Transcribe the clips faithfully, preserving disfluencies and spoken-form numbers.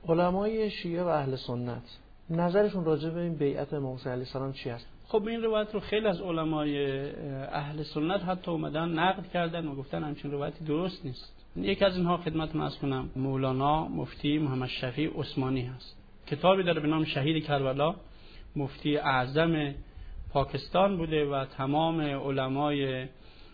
علمای شیعه و اهل سنت نظرشون راجع به این بیعت امام حسین علیه السلام چی است؟ خب این روایت رو خیلی از علمای اهل سنت حتی اومدن نقد کردن و گفتن همچین روایتی درست نیست. یکی از اینها خدمتتون عرض کنم مولانا مفتی محمد شفیع عثمانی هست. کتابی داره به نام شهید کربلا، مفتی اعظم پاکستان بوده و تمام علمای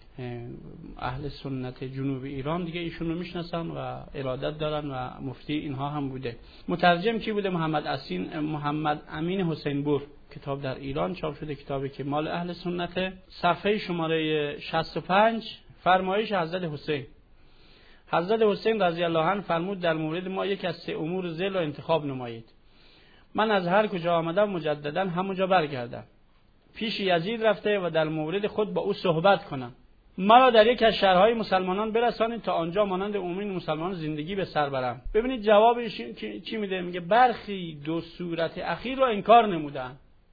اهل سنت جنوب ایران دیگه ایشون رو میشناسن و ارادت دارن و مفتی اینها هم بوده. مترجم کی بوده؟ محمد اسین محمد امین حسین بور. کتاب در ایران چاپ شده، کتابی که مال اهل سنته. صفحه شماره شصت و پنج فرمایش حضرت حسین. حضرت حسین رضی الله عنه فرمود در مورد ما یک از سه امور ذل و انتخاب نمایید. من از هر کجا آمدم مجددا همونجا برگردم، پیش یزید رفته و در مورد خود با او صحبت کنم، مرا در یک از شهرهای مسلمانان برسانید تا آنجا مانند عموم مسلمانان زندگی به سر برم. ببینید جوابش چی میده؟ میگه برخی دو صورت اخیر رو انکار نمودن.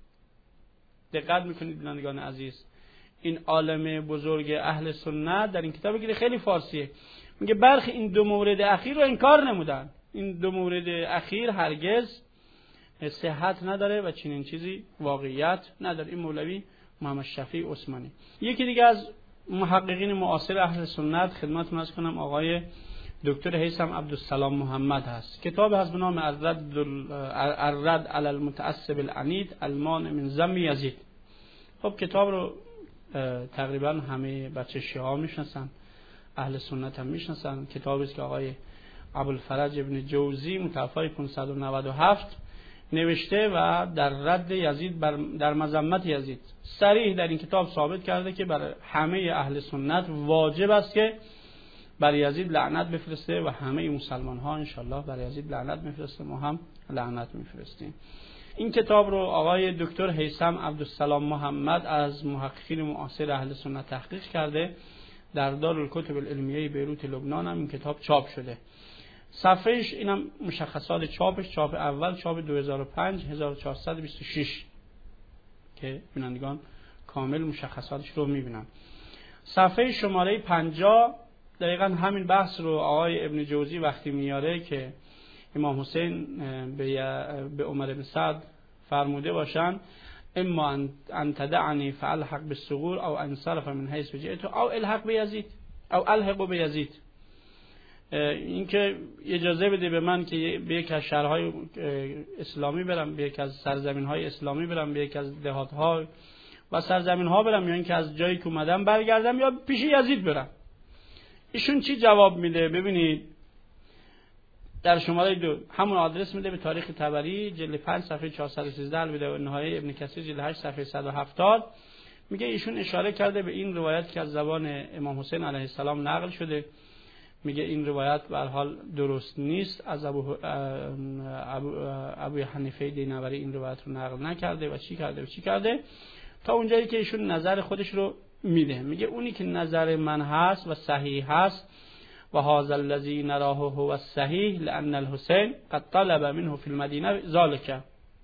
دقت میکنید بینندگان عزیز، این عالم بزرگ اهل سنت در این کتابی که خیلی فارسیه میگه برخی این دو مورد اخیر رو انکار نمودن. این دو مورد اخیر هرگز صحت نداره و چنین چیزی واقعیت نداره. این مولوی محمد شفیع عثمانی. یکی دیگه از محققین معاصر اهل سنت خدمتتون عرض کنم آقای دکتر هیثم عبدالسلام محمد هست. کتاب هست به نام الرد الرد علی المتعصب العنید المانع من ذم یزید. خب کتاب رو تقریبا همه بچه شیعه میشناسن، اهل سنت هم میشناسن. کتابی است که آقای ابوالفرج ابن جوزی متوفی پانصد و نود و هفت نوشته و در رد یزید بر در مذمت یزید صریح در این کتاب ثابت کرده که برای همه اهل سنت واجب است که بر یزید لعنت بفرسته و همه مسلمان ها انشالله بر یزید لعنت میفرسته، ما هم لعنت میفرستیم. این کتاب رو آقای دکتر هیثم عبدالسلام محمد از محققین معاصر اهل سنت تحقیق کرده. در دارالکتب العلمیه بیروت لبنان هم این کتاب چاپ شده. صفحهش اینم مشخصات چاپش، چاپ اول چاپ دو هزار و پنج هزار و چهارصد و بیست و شش که بینندگان کامل مشخصاتش رو میبینن. صفحه شماره پنجاه دقیقاً همین بحث رو آقای ابن جوزی وقتی میاره که امام حسین به عمر بن سعد فرموده باشن اما ان تدعنی فالحق بالثغور او انصرف من حيث جئت او الحق بیزید او الحق بیزید، این که اجازه بده به من که به یک از شهرهای اسلامی برم، به یک از سرزمین‌های اسلامی برم، به یک از دهات‌ها و سرزمین‌ها برم، یا اینکه از جایی که اومدم برگردم یا پیش یزید برم. ایشون چی جواب میده؟ ببینید در شماره دو همون آدرس میده به تاریخ طبری جلد پنج صفحه چهارصد و سیزده، البته و نهایه ابن کثیر جلد هشت صفحه صد و هفتاد. میگه ایشون اشاره کرده به این روایت که از زبان امام حسین علیه السلام نقل شده. میگه این روایت به هر حال درست نیست، از ابو ابو ابو حنیفه دینوری این روایت رو نقل نکرده و چی کرده و چی کرده تا اونجایی که ایشون نظر خودش رو میده. میگه اونی که نظر من هست و صحیح هست و هذا الذی نراه هو الصحیح لان الحسین قد طلب منه فی المدینه ذلك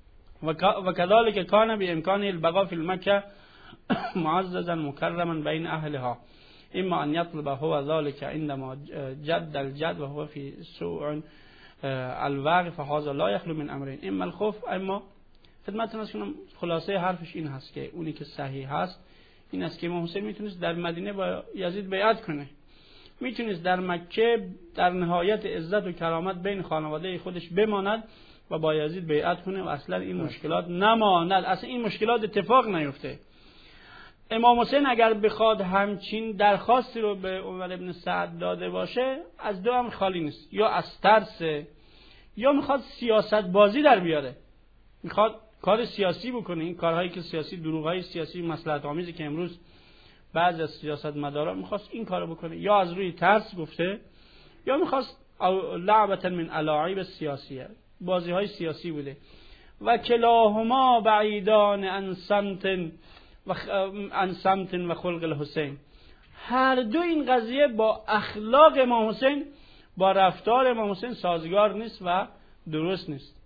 و كذلك كان بامکانه البقاء فی المکه معززا مکرما بین اهلها اما ان يطلب هو ذلك عندما جد الجد و هو في سوء الوقت فهذا لا يخلو من امرين اما الخوف. اما خدمتتون کنم خلاصه حرفش این هست که اونی که صحیح هست این است که امام حسین میتونست در مدینه با یزید بیعت کنه، میتونست در مکه در نهایت عزت و کرامت بین خانواده خودش بماند و با یزید بیعت کنه و اصلا این مشکلات نماند، اصلا این مشکلات اتفاق نیفته. امام حسین اگر بخواد همچین درخواستی رو به عمر ابن سعد داده باشه از دو امر خالی نیست، یا از ترس یا میخواد سیاست بازی در بیاره، میخواد کار سیاسی بکنه. این کارهایی که سیاسی، دروغهای سیاسی مصلحت آمیزی که امروز بعضی از سیاستمدارا میخواست این کارو بکنه، یا از روی ترس گفته یا میخواست لعبة من الاعیب سیاسیه، بازی های سیاسی بوده. و کلاهما بعیدان عن سمت و عن سمت و خلق الحسین، هر دو این قضیه با اخلاق امام حسین، با رفتار امام حسین سازگار نیست و درست نیست.